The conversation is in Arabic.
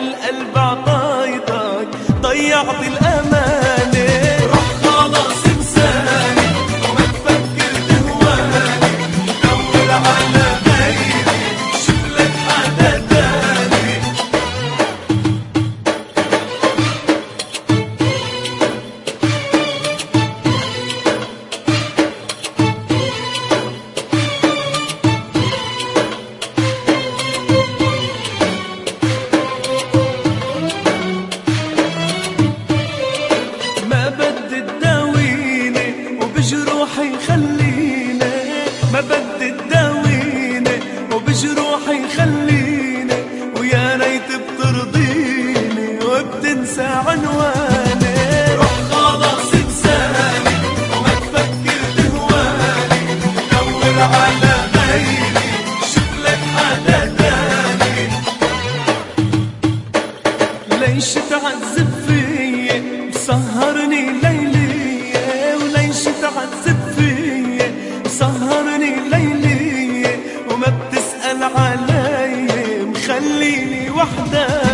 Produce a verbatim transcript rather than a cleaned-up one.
القلب عطايدك ضيعت الأمانة. روح خلاص انساني وما تفكر تهواني، دور على غيري شوف لك حدا تاني. بجروحي خليني، ما بدي تداويني وبجروحي خليني، ويا ريت بترضيني وبتنسى عنواني. روح خلاص انساني وما تفكر تهواني، دور على غيري شوف لك حدا تاني. ليش تعذب فيي مسهرني ليلي، تعذب فيي سهرني ليلي، وما بتسأل علي مخليني وحدي.